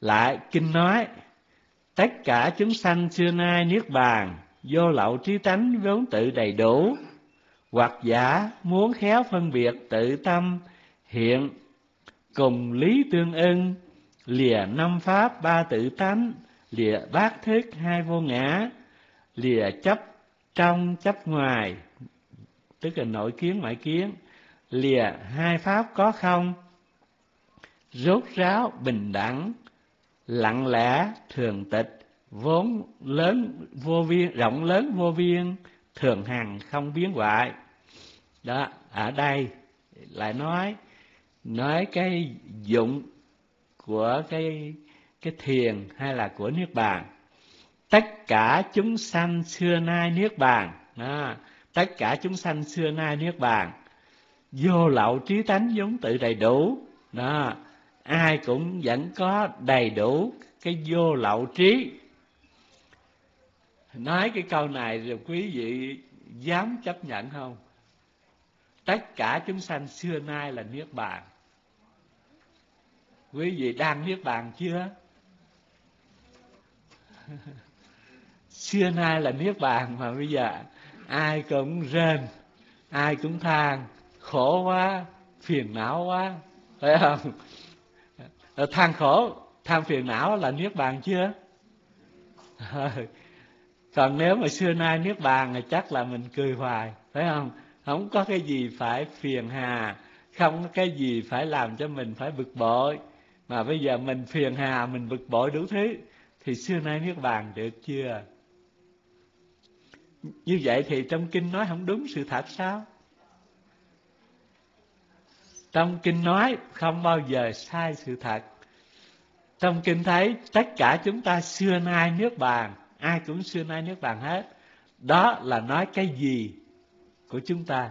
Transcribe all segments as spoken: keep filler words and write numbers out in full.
Lại kinh nói: tất cả chúng sanh xưa nay niết bàn, vô lậu trí tánh vốn tự đầy đủ. Hoặc giả muốn khéo phân biệt tự tâm, hiện cùng lý tương ưng, lìa năm pháp ba tự tánh, lìa bát thức hai vô ngã, lìa chấp trong chấp ngoài, tức là nội kiến ngoại kiến, lìa hai pháp có không, rốt ráo bình đẳng, lặng lẽ thường tịch, vốn lớn vô biên, rộng lớn vô biên, thường hằng không biến hoại. Đó, ở đây lại nói nói cái dụng của cái cái thiền hay là của niết bàn. Tất cả chúng sanh xưa nay niết bàn, đó, tất cả chúng sanh xưa nay niết bàn, vô lậu trí tánh vốn tự đầy đủ. Đó, ai cũng vẫn có đầy đủ cái vô lậu trí. Nói cái câu này rồi quý vị dám chấp nhận không? Tất cả chúng sanh xưa nay là niết bàn. Quý vị đang niết bàn chưa? Xưa nay là niết bàn mà bây giờ ai cũng rên, ai cũng than khổ quá, phiền não quá, phải không? Than khổ, than phiền não là niết bàn chưa? Còn nếu mà xưa nay niết bàn thì chắc là mình cười hoài, phải không? Không có cái gì phải phiền hà, không có cái gì phải làm cho mình phải bực bội. Mà bây giờ mình phiền hà, mình bực bội đủ thứ, thì xưa nay niết bàn được chưa? Như vậy thì trong kinh nói không đúng sự thật sao? Trong kinh nói không bao giờ sai sự thật. Trong kinh thấy tất cả chúng ta xưa nay niết bàn, ai cũng xưa nay niết bàn hết. Đó là nói cái gì của chúng ta?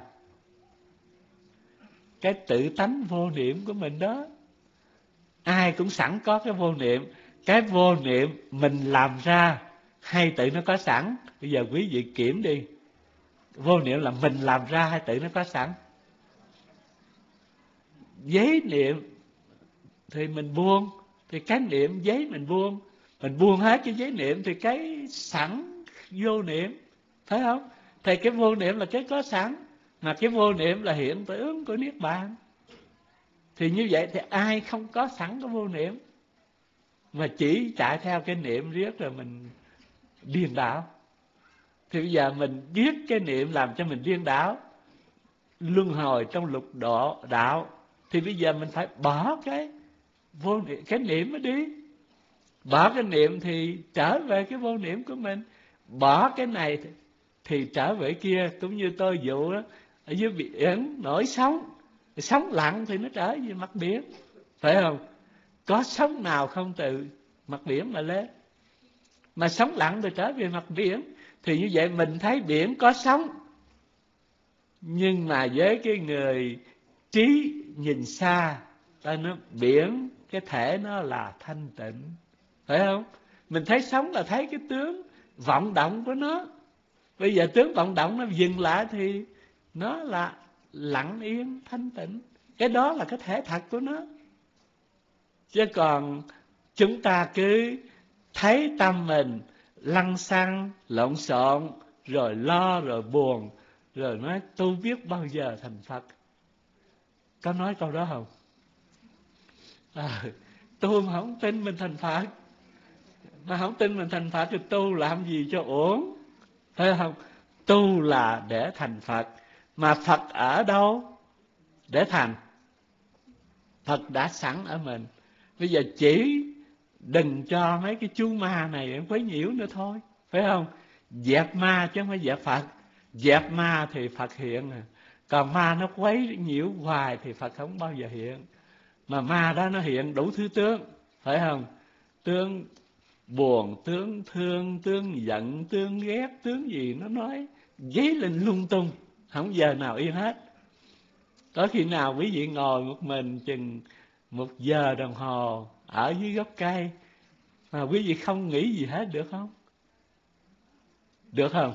Cái tự tánh vô niệm của mình đó. Ai cũng sẵn có cái vô niệm. Cái vô niệm mình làm ra hay tự nó có sẵn? Bây giờ quý vị kiểm đi. Vô niệm là mình làm ra hay tự nó có sẵn? Giấy niệm thì mình buông, thì cái niệm giấy mình buông. Mình buông hết cái giấy niệm thì cái sẵn vô niệm, phải không? Thì cái vô niệm là cái có sẵn, mà cái vô niệm là hiện tướng của niết bàn. Thì như vậy thì ai không có sẵn cái vô niệm, mà chỉ chạy theo cái niệm riết rồi mình điên đảo. Thì bây giờ mình biết cái niệm làm cho mình điên đảo, luân hồi trong lục độ đạo, thì bây giờ mình phải bỏ cái vô niệm, cái niệm mới đi. Bỏ cái niệm thì trở về cái vô niệm của mình. Bỏ cái này thì, thì trở về kia. Cũng như tôi dụ đó, ở dưới biển nổi sóng, sóng lặng thì nó trở về mặt biển, phải không? Có sóng nào không từ mặt biển mà lên? Mà sóng lặng rồi trở về mặt biển. Thì như vậy mình thấy biển có sóng, nhưng mà với cái người trí nhìn xa, ta nói biển cái thể nó là thanh tịnh, phải không? Mình thấy sóng là thấy cái tướng vọng động của nó. Bây giờ tướng vọng động nó dừng lại thì nó là lặng yên thanh tịnh. Cái đó là cái thể thật của nó. Chứ còn chúng ta cứ thấy tâm mình lăng xăng, lộn xộn, rồi lo, rồi buồn, rồi nói tôi biết bao giờ thành Phật. Có nói câu đó không? À, tôi mà không tin mình thành Phật, mà không tin mình thành Phật thì tu làm gì cho uổng, phải không? Tu là để thành Phật. Mà Phật ở đâu để thành? Phật đã sẵn ở mình. Bây giờ chỉ đừng cho mấy cái chú ma này quấy nhiễu nữa thôi, phải không? Dẹp ma chứ không phải dẹp Phật. Dẹp ma thì Phật hiện, còn ma nó quấy nhiễu hoài thì Phật không bao giờ hiện. Mà ma đó nó hiện đủ thứ tướng, phải không? Tướng buồn, tướng thương, tướng giận, tướng ghét, tướng gì nó nói dấy lên lung tung, không giờ nào yên hết. Có khi nào quý vị ngồi một mình chừng một giờ đồng hồ ở dưới gốc cây mà quý vị không nghĩ gì hết được không? Được không?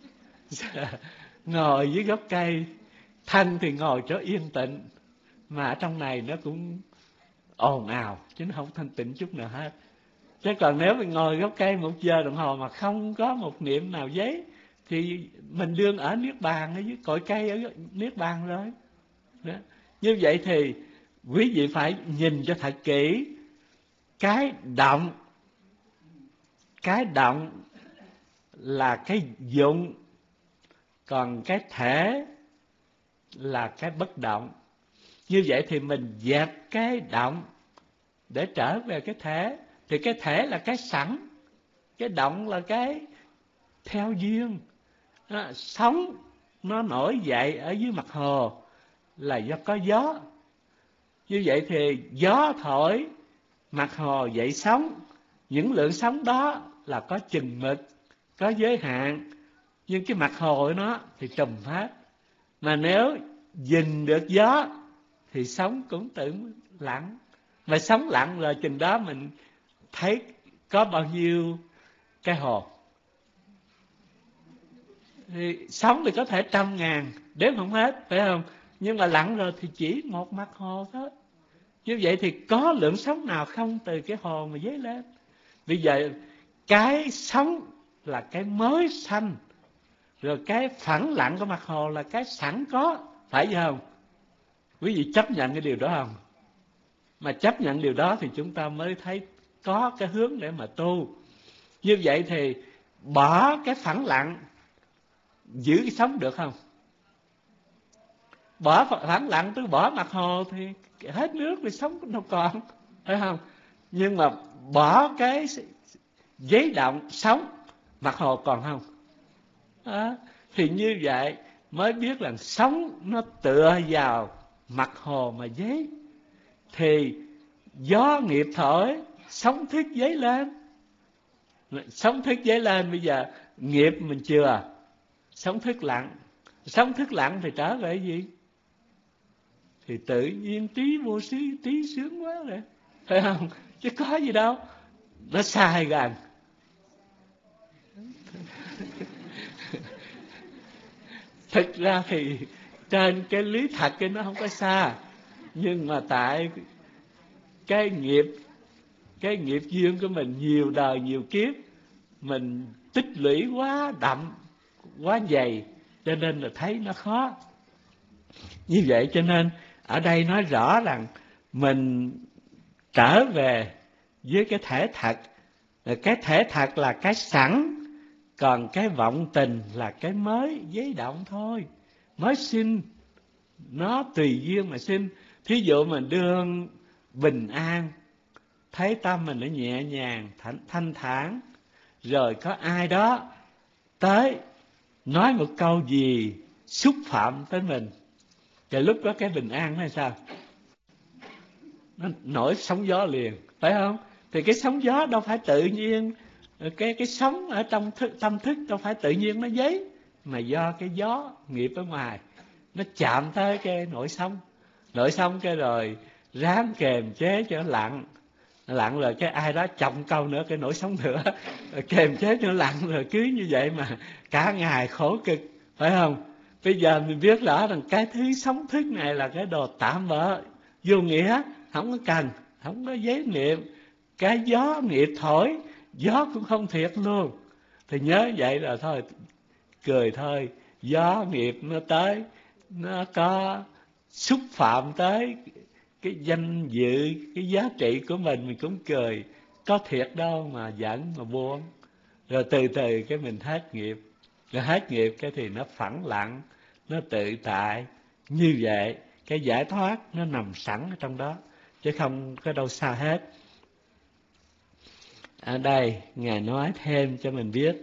Ngồi dưới gốc cây, thân thì ngồi chỗ yên tĩnh, mà ở trong này nó cũng ồn ào, chứ nó không thanh tịnh chút nào hết. Chứ còn nếu mình ngồi gốc cây một giờ đồng hồ mà không có một niệm nào giấy, thì mình đương ở niết bàn, ở dưới cội cây ở niết bàn rồi. Đó. Như vậy thì quý vị phải nhìn cho thật kỹ. Cái động, cái động là cái dụng, còn cái thể là cái bất động. Như vậy thì mình dẹp cái động để trở về cái thể. Thì cái thể là cái sẵn, cái động là cái theo duyên. À, sóng nó nổi dậy ở dưới mặt hồ là do có gió. Như vậy thì gió thổi, mặt hồ dậy sóng. Những lượng sóng đó là có chừng mực, có giới hạn. Nhưng cái mặt hồ của nó thì trùm hết. Mà nếu dình được gió thì sóng cũng tự lặng. Mà sóng lặng rồi chừng đó mình thấy có bao nhiêu cái hồ. Thì sóng thì có thể trăm ngàn, đếm không hết, phải không? Nhưng mà lặng rồi thì chỉ một mặt hồ thôi. Như vậy thì có lượng sóng nào không từ cái hồ mà dấy lên? Bây giờ cái sóng là cái mới sanh, rồi cái phẳng lặng của mặt hồ là cái sẵn có, phải không? Quý vị chấp nhận cái điều đó không? Mà chấp nhận điều đó thì chúng ta mới thấy có cái hướng để mà tu. Như vậy thì bỏ cái phẳng lặng, giữ cái sóng được không? Bỏ phẳng lặng tức bỏ mặt hồ thì hết nước thì sống cũng đâu còn, phải không? Nhưng mà bỏ cái giấy động sống, mặt hồ còn không? À, thì như vậy mới biết là sống nó tựa vào mặt hồ mà giấy. Thì gió nghiệp thổi, sóng thức giấy lên. Sóng thức giấy lên, bây giờ nghiệp mình chưa, sóng thức lặng. Sóng thức lặng thì trở về gì? Thì tự nhiên trí vô xứ, trí sướng quá rồi, phải không? Chứ có gì đâu. Nó sai gần. Thực ra thì trên cái lý thật cái nó không có xa. Nhưng mà tại cái nghiệp, cái nghiệp duyên của mình nhiều đời nhiều kiếp, mình tích lũy quá đậm, quá dày, cho nên là thấy nó khó. Như vậy cho nên ở đây nói rõ rằng mình trở về với cái thể thật. Cái thể thật là cái sẵn, còn cái vọng tình là cái mới giấy động thôi, mới sinh. Nó tùy duyên mà sinh. Thí dụ mình đương bình an, thấy tâm mình nó nhẹ nhàng, thanh, thanh thản, rồi có ai đó tới nói một câu gì xúc phạm tới mình, thì lúc đó cái bình an nó là sao? Nó nổi sóng gió liền, phải không? Thì cái sóng gió đâu phải tự nhiên, cái cái sóng ở trong thức, tâm thức đâu phải tự nhiên nó dấy, mà do cái gió nghiệp ở ngoài nó chạm tới cái nổi sóng. Nổi sóng cái rồi ráng kềm chế cho nó lặng. Lặng rồi cái ai đó chồng câu nữa cái nổi sóng nữa, kềm chế cho nó lặng, rồi cứ như vậy mà cả ngày khổ cực, phải không? Bây giờ mình biết rõ rằng cái thứ sóng thức này là cái đồ tạm bợ, vô nghĩa, không có cần, không có giấy niệm. Cái gió nghiệp thổi, gió cũng không thiệt luôn. Thì nhớ vậy là thôi, cười thôi. Gió nghiệp nó tới, nó có xúc phạm tới cái danh dự, cái giá trị của mình, mình cũng cười. Có thiệt đâu mà giận mà buông. Rồi từ từ cái mình hết nghiệp. Rồi hết nghiệp cái thì nó phẳng lặng, nó tự tại. Như vậy cái giải thoát nó nằm sẵn ở trong đó, chứ không có đâu xa hết. Ở đây Ngài nói thêm cho mình biết.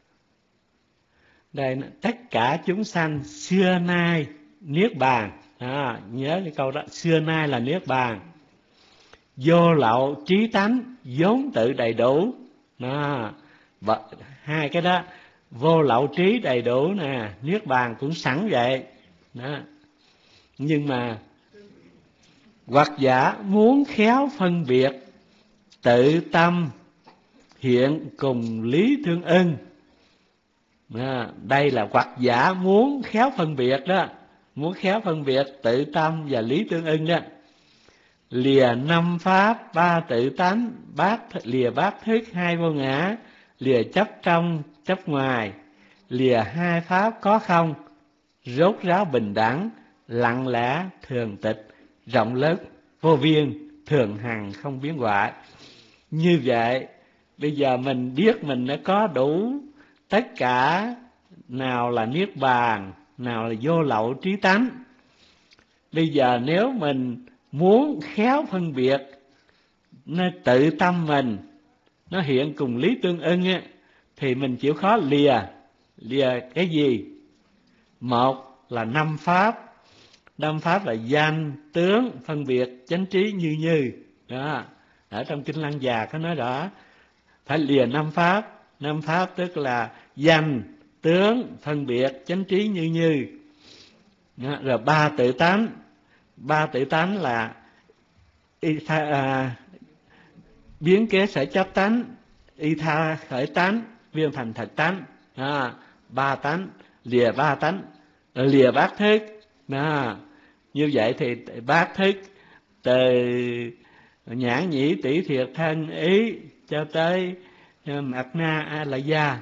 Đây, tất cả chúng sanh xưa nay niết bàn. À, nhớ cái câu đó, xưa nay là niết bàn. Vô lậu trí tánh vốn tự đầy đủ. Đó, hai cái đó, vô lậu trí đầy đủ nè, niết bàn cũng sẵn vậy. Đó. Nhưng mà hoặc giả muốn khéo phân biệt, tự tâm hiện cùng lý tương ưng. À, đây là hoặc giả muốn khéo phân biệt đó, muốn khéo phân biệt tự tâm và lý tương ưng đó. lìa năm pháp ba tự tánh, bát lìa bát thức hai vô ngã, lìa chấp trong chấp ngoài, lìa hai pháp có không, rốt ráo bình đẳng, lặng lẽ thường tịch, rộng lớn vô biên, thường hằng không biến hoại. Như vậy bây giờ mình biết mình đã có đủ tất cả, nào là niết bàn, nào là vô lậu trí tánh. Bây giờ nếu mình muốn khéo phân biệt, nó tự tâm mình nó hiện cùng lý tương ưng á, thì mình chịu khó lìa. Lìa cái gì? Một là năm pháp. Năm pháp là danh, tướng, phân biệt, chánh trí, như như. Đó, ở trong Kinh Lăng Già có nói rõ, phải lìa năm pháp. Năm pháp tức là danh, tướng, phân biệt, chánh trí, như như. Đó, rồi ba tự tánh. Ba tự tánh là y tha, à, biến kế sở chấp tánh, y tha khởi tánh, viên thành thật tánh. À, ba tánh, lìa ba tánh, lìa bát thức. À, như vậy thì bát thức từ nhãn nhĩ tỷ thiệt thân ý cho tới mạt na a la gia.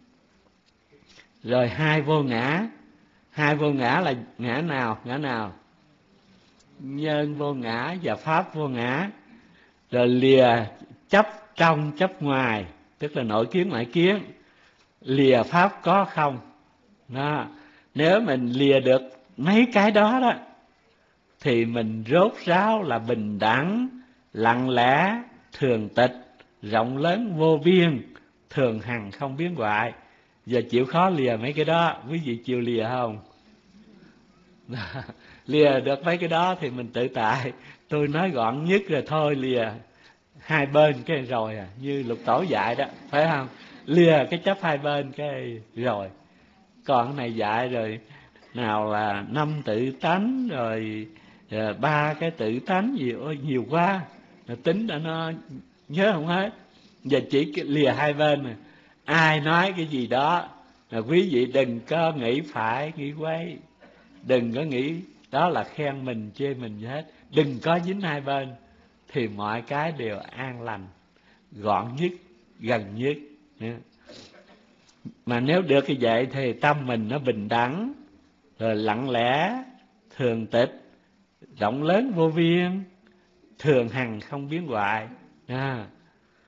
Rồi hai vô ngã. Hai vô ngã là ngã nào? Ngã nào? Nhân vô ngã và pháp vô ngã. Rồi lìa chấp trong chấp ngoài, tức là nội kiến ngoại kiến, lìa pháp có không. Đó. Nếu mình lìa được mấy cái đó đó, thì mình rốt ráo là bình đẳng, lặng lẽ, thường tịch, rộng lớn vô biên, thường hằng không biến hoại. Giờ chịu khó lìa mấy cái đó, quý vị chịu lìa không? Lìa được mấy cái đó thì mình tự tại. Tôi nói gọn nhất rồi thôi, lìa hai bên cái rồi à, như Lục Tổ dạy đó, phải không? Lìa cái chấp hai bên cái rồi. Còn cái này dạy rồi, nào là năm tự tánh, rồi ba cái tự tánh gì, ôi nhiều quá, rồi tính đã nó nhớ không hết. Giờ chỉ lìa hai bên này. Ai nói cái gì đó là quý vị đừng có nghĩ phải, nghĩ quấy, đừng có nghĩ đó là khen mình, chê mình gì hết. Đừng có dính hai bên, thì mọi cái đều an lành, gọn nhất, gần nhất. Mà nếu được như vậy thì tâm mình nó bình đẳng, rồi lặng lẽ, thường tịch, rộng lớn vô biên, thường hằng không biến hoại. À,